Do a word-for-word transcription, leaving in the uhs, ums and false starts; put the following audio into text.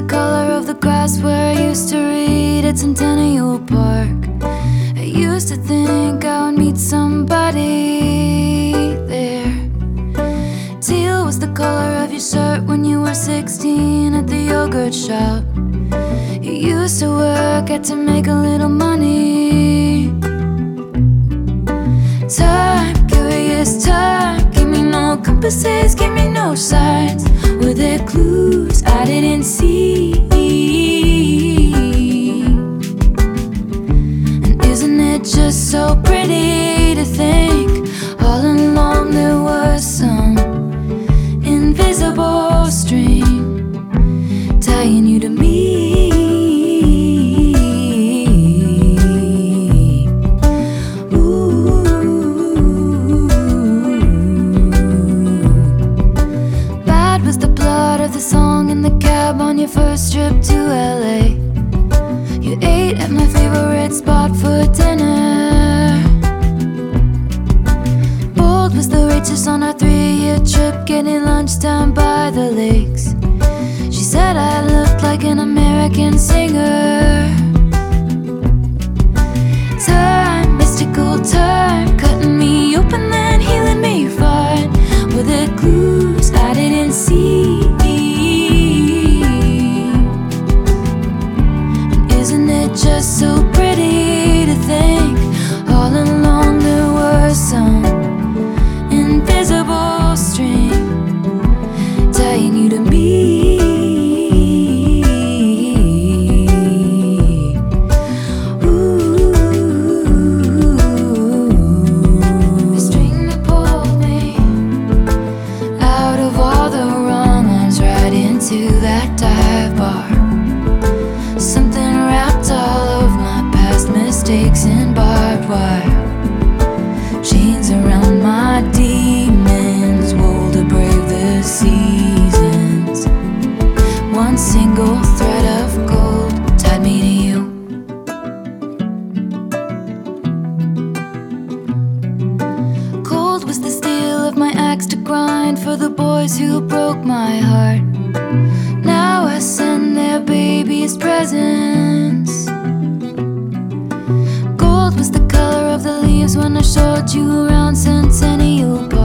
color of the grass where I used to read at Centennial Park. I used to think I would meet somebody there. Teal was the color of your shirt when you were sixteen at the yogurt shop. You used to work at to make a little money. Time, curious time, give me no compasses, give me no signs. Were there clues I didn't see? And isn't it just so pretty to think all along there was some invisible string tying you to me? On your first trip to L A, you ate at my favorite spot for dinner. Bold was the waitress on our three-year trip, getting lunchtime by the lakes. She said I looked like an American singer. Time, mystical time, cutting me open then healing me fine. Were there clues I didn't see? Just so pretty to think all along there was some invisible string tying you to me. Ooh, the string that pulled me out of all the wrong ones right into that dive bar. Something wrapped all of my past mistakes in barbed wire. Chains around my demons, wool to brave the seasons. One single thread of gold tied me to you. Cold was the steel of my axe to grind for the boys who broke my heart. Now I send their babies presents. Gold was the color of the leaves when I showed you around Centennial Park.